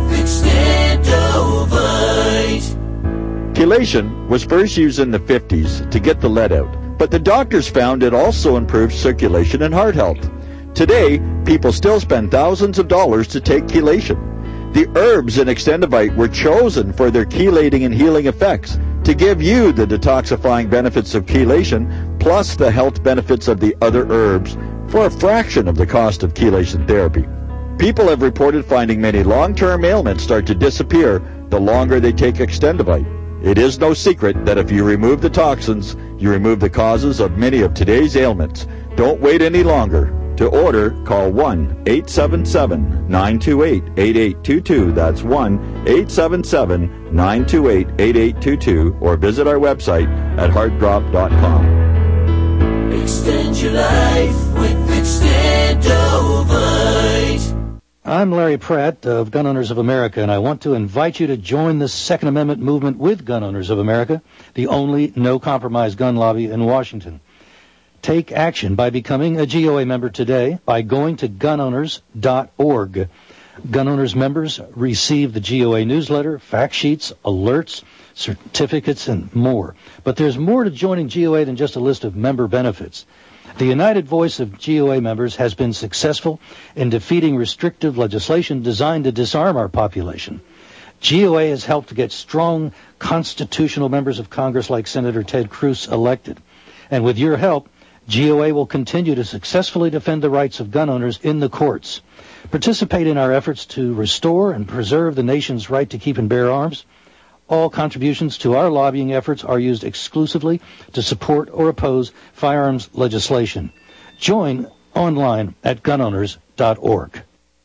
Extendovite. Chelation was first used in the fifties to get the lead out, but the doctors found it also improved circulation and heart health. Today, people still spend thousands of dollars to take chelation. The herbs in Extendovite were chosen for their chelating and healing effects to give you the detoxifying benefits of chelation plus the health benefits of the other herbs for a fraction of the cost of chelation therapy. People have reported finding many long-term ailments start to disappear the longer they take Extendovite. It is no secret that if you remove the toxins, you remove the causes of many of today's ailments. Don't wait any longer. To order, call one eight seven seven, nine two eight, eight eight two two. That's one eight seven seven, nine two eight, eight eight two two, or visit our website at heart drop dot com. Extend your life with Extendovite. I'm Larry Pratt of Gun Owners of America, and I want to invite you to join the Second Amendment movement with Gun Owners of America, the only no-compromise gun lobby in Washington. Take action by becoming a G O A member today by going to gun owners dot org. Gun Owners members receive the G O A newsletter, fact sheets, alerts, certificates, and more. But there's more to joining G O A than just a list of member benefits. The united voice of G O A members has been successful in defeating restrictive legislation designed to disarm our population. G O A has helped to get strong constitutional members of Congress like Senator Ted Cruz elected. And with your help, G O A will continue to successfully defend the rights of gun owners in the courts. Participate in our efforts to restore and preserve the nation's right to keep and bear arms. All contributions to our lobbying efforts are used exclusively to support or oppose firearms legislation. Join online at gun owners dot org.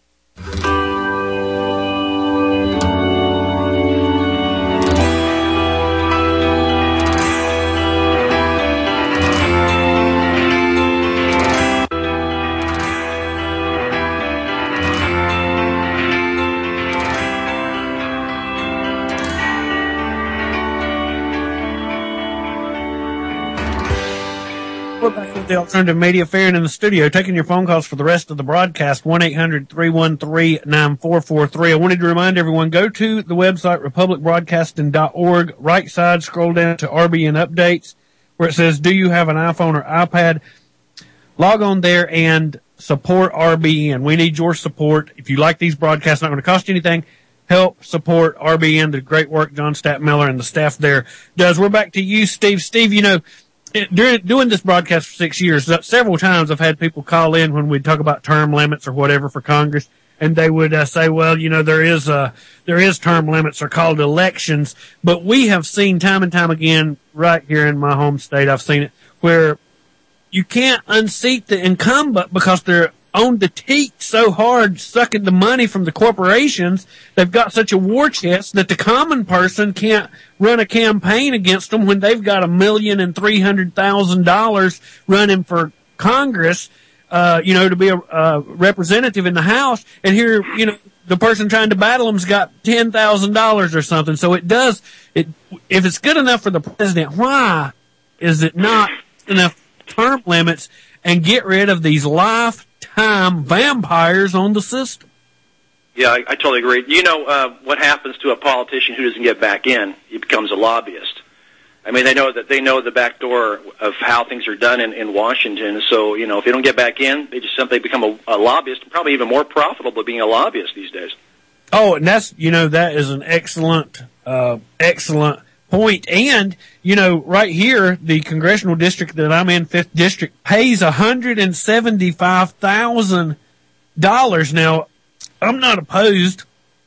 The Alternative Media Fair and in the studio, taking your phone calls for the rest of the broadcast, one eight hundred, three one three, nine four four three. I wanted to remind everyone, go to the website, republic broadcasting dot org, right side, scroll down to R B N Updates, where it says, do you have an iPhone or iPad? Log on there and support R B N. We need your support. If you like these broadcasts, not going to cost you anything. Help support R B N, the great work John Stattmiller and the staff there does. We're back to you, Steve. Steve, you know, It, during doing this broadcast for six years, several times I've had people call in when we talk about term limits or whatever for Congress, and they would uh, say, "Well, you know, there is uh, there is term limits are called elections," but we have seen time and time again right here in my home state. I've seen it where you can't unseat the incumbent because they're on the teat so hard, sucking the money from the corporations. They've got such a war chest that the common person can't run a campaign against them when they've got a million and three hundred thousand dollars running for Congress, uh, you know, to be a, a representative in the House. And here, you know, the person trying to battle them's got ten thousand dollars or something. So it does, it, if it's good enough for the president, why is it not enough term limits and get rid of these lifetime vampires on the system? Yeah, I, I totally agree. You know, uh, what happens to a politician who doesn't get back in? He becomes a lobbyist. I mean, they know that they know the back door of how things are done in, in Washington. So, you know, if they don't get back in, they just simply become a, a lobbyist, probably even more profitable being a lobbyist these days. Oh, and that's, you know, that is an excellent, uh, excellent point. And, you know, right here, the congressional district that I'm in, fifth District, pays one hundred seventy-five thousand dollars. Now, I'm not opposed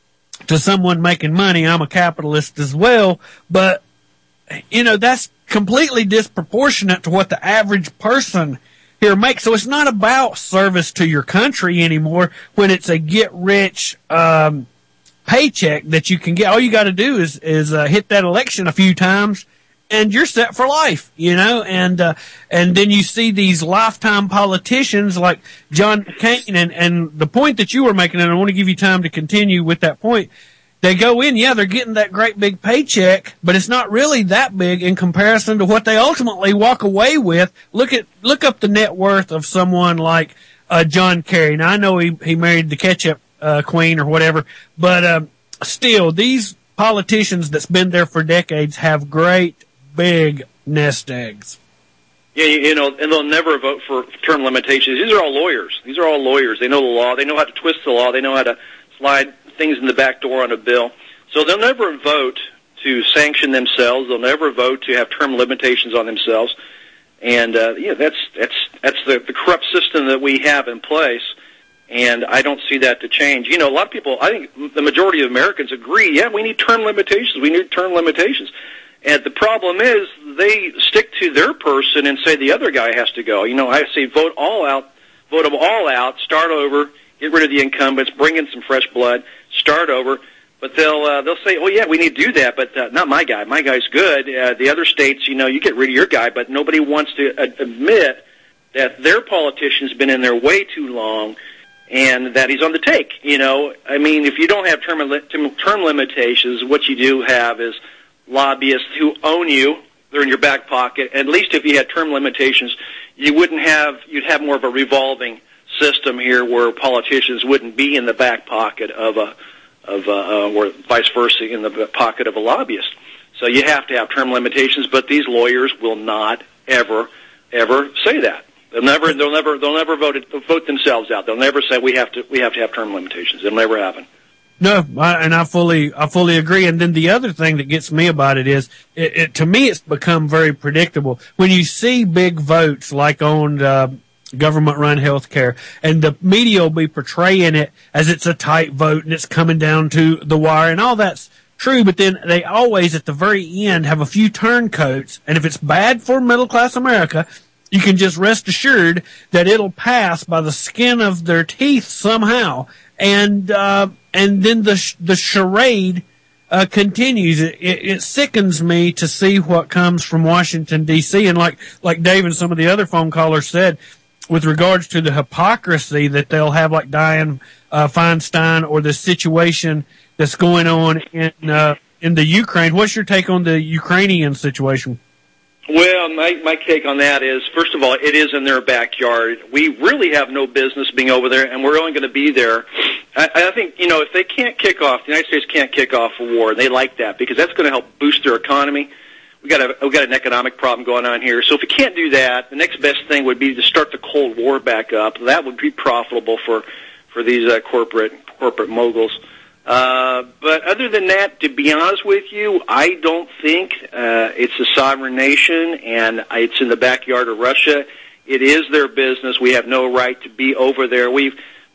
to someone making money. I'm a capitalist as well, but, you know, that's completely disproportionate to what the average person here makes. So it's not about service to your country anymore when it's a get-rich um paycheck that you can get. All you got to do is is uh, hit that election a few times, and you're set for life, you know. And uh, and then you see these lifetime politicians like John McCain, and and the point that you were making, and I want to give you time to continue with that point. They go in, yeah, they're getting that great big paycheck, but it's not really that big in comparison to what they ultimately walk away with. Look at look up the net worth of someone like uh, John Kerry. Now I know he he married the ketchup Uh, queen or whatever, but uh, still, these politicians that's been there for decades have great big nest eggs. Yeah, you, you know, and they'll never vote for term limitations. These are all lawyers. These are all lawyers. They know the law. They know how to twist the law. They know how to slide things in the back door on a bill. So they'll never vote to sanction themselves. They'll never vote to have term limitations on themselves. And uh, yeah, that's that's that's the, the corrupt system that we have in place. And I don't see that to change. You know, a lot of people, I think the majority of Americans agree, yeah, we need term limitations. We need term limitations. And the problem is they stick to their person and say the other guy has to go. You know, I say vote all out, vote them all out, start over, get rid of the incumbents, bring in some fresh blood, start over. But they'll uh, they'll say, oh, yeah, we need to do that, but uh, not my guy. My guy's good. Uh, the other states, you know, you get rid of your guy, but nobody wants to uh, admit that their politician's been in there way too long, and that he's on the take. You know, I mean, if you don't have term, term limitations, what you do have is lobbyists who own you. They're in your back pocket. At least if you had term limitations, you wouldn't have, you'd have more of a revolving system here where politicians wouldn't be in the back pocket of a, of a, uh, or vice versa, in the pocket of a lobbyist. So you have to have term limitations, but these lawyers will not ever, ever say that. They'll never, they'll never, they'll never vote it, vote themselves out. They'll never say we have to, we have to have term limitations. It'll never happen. No, I, and I fully, I fully agree. And then the other thing that gets me about it is, it, it, to me, it's become very predictable when you see big votes like on uh, government-run health care, and the media will be portraying it as it's a tight vote and it's coming down to the wire, and all that's true. But then they always, at the very end, have a few turncoats, and if it's bad for middle-class America, you can just rest assured that it'll pass by the skin of their teeth somehow. And, uh, and then the, sh- the charade, uh, continues. It, it, it sickens me to see what comes from Washington, D C. And like, like Dave and some of the other phone callers said, with regards to the hypocrisy that they'll have, like Dianne, uh, Feinstein, or the situation that's going on in, uh, in the Ukraine. What's your take on the Ukrainian situation? Well, my, my take on that is, first of all, it is in their backyard. We really have no business being over there, and we're only going to be there. I, I think, you know, if they can't kick off, the United States can't kick off a war, and they like that because that's going to help boost their economy. We got a, we got an economic problem going on here. So if we can't do that, the next best thing would be to start the Cold War back up. That would be profitable for, for these uh, corporate, corporate moguls. Uh, but other than that, to be honest with you, I don't think uh, it's a sovereign nation, and it's in the backyard of Russia. It is their business. We have no right to be over there. We've,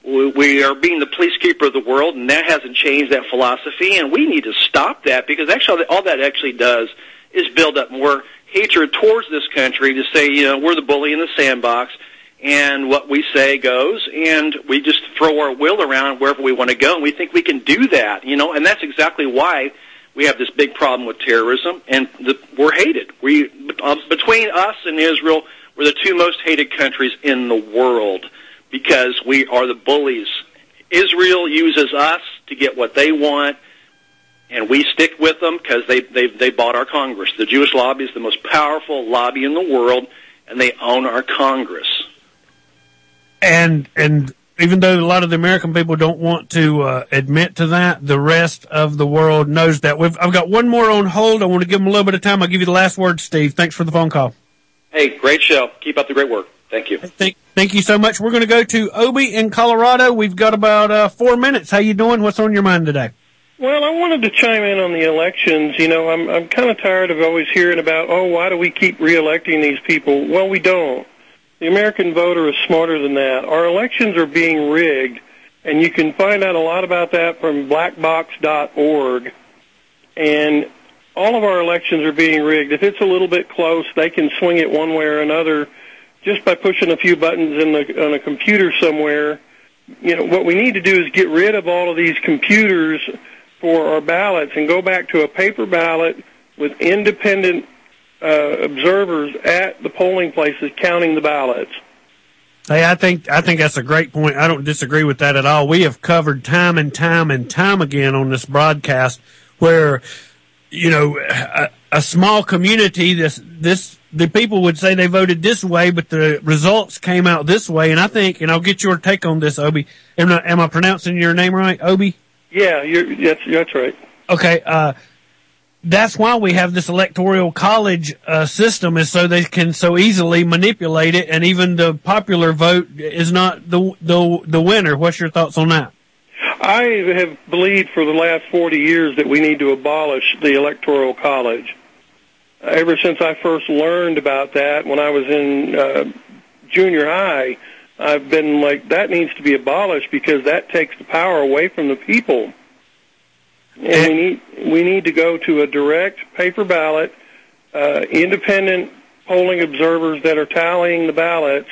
we are being the policekeeper of the world, and that hasn't changed that philosophy, and we need to stop that because actually all that actually does is build up more hatred towards this country to say, you know, we're the bully in the sandbox, and what we say goes, and we just throw our will around wherever we want to go, and we think we can do that, you know, and that's exactly why we have this big problem with terrorism, and the, we're hated. We, uh, between us and Israel, we're the two most hated countries in the world because we are the bullies. Israel uses us to get what they want, and we stick with them because they, they, they bought our Congress. The Jewish lobby is the most powerful lobby in the world, and they own our Congress. And and even though a lot of the American people don't want to uh, admit to that, the rest of the world knows that. We've, I've got one more on hold. I want to give them a little bit of time. I'll give you the last word, Steve. Thanks for the phone call. Hey, great show. Keep up the great work. Thank you. Thank, thank you so much. We're going to go to Obi in Colorado. We've got about uh, four minutes. How you doing? What's on your mind today? Well, I wanted to chime in on the elections. You know, I'm I'm kind of tired of always hearing about, oh, why do we keep reelecting these people? Well, we don't. The American voter is smarter than that. Our elections are being rigged, and you can find out a lot about that from black box dot org. And all of our elections are being rigged. If it's a little bit close, they can swing it one way or another just by pushing a few buttons in the, on a computer somewhere. You know, what we need to do is get rid of all of these computers for our ballots and go back to a paper ballot with independent uh, observers at the polling places counting the ballots. Hey, I think I think that's a great point. I don't disagree with that at all. We have covered time and time and time again on this broadcast where, you know, a, a small community, this this the people would say they voted this way, but the results came out this way. And I think, and I'll get your take on this, Obi. Am I, am I pronouncing your name right, Obi? Yeah, you're, that's, that's right. Okay, uh, that's why we have this electoral college uh, system, is so they can so easily manipulate it, and even the popular vote is not the the the winner. What's your thoughts on that? I have believed for the last forty years that we need to abolish the electoral college. Ever since I first learned about that when I was in uh, junior high, I've been like, that needs to be abolished because that takes the power away from the people. And we need we need to go to a direct paper ballot, uh, independent polling observers that are tallying the ballots,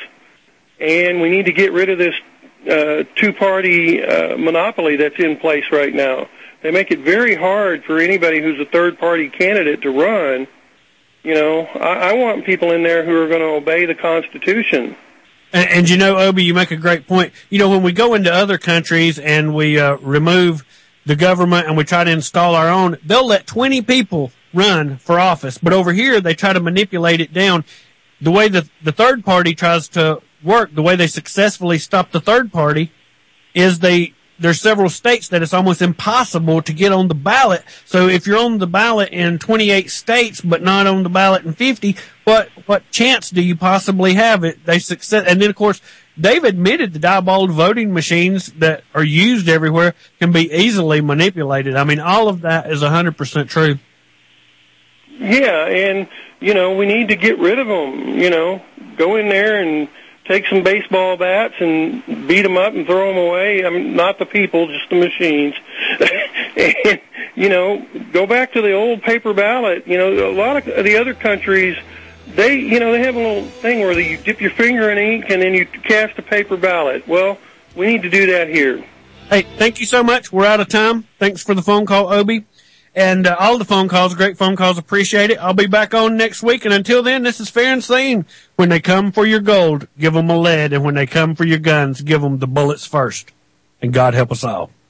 and we need to get rid of this uh, two-party uh, monopoly that's in place right now. They make it very hard for anybody who's a third-party candidate to run. You know, I, I want people in there who are going to obey the Constitution. And, and you know, Obi, you make a great point. You know, when we go into other countries and we uh, remove the government and we try to install our own, they'll let twenty people run for office. But over here, they try to manipulate it down. The way that the third party tries to work, the way they successfully stop the third party, is they there's several states that it's almost impossible to get on the ballot. So if you're on the ballot in twenty-eight states but not on the ballot in fifty, what what chance do you possibly have? It they success, and then of course they've admitted the diabolical voting machines that are used everywhere can be easily manipulated. I mean, all of that is one hundred percent true. Yeah, and, you know, we need to get rid of them, you know, go in there and take some baseball bats and beat them up and throw them away. I mean, not the people, just the machines. And, you know, go back to the old paper ballot. You know, a lot of the other countries, they, you know, they have a little thing where you dip your finger in ink and then you cast a paper ballot. Well, we need to do that here. Hey, thank you so much. We're out of time. Thanks for the phone call, Obi. And uh, all the phone calls, great phone calls, appreciate it. I'll be back on next week. And until then, this is Fair and Sane. When they come for your gold, give them a lead. And when they come for your guns, give them the bullets first. And God help us all.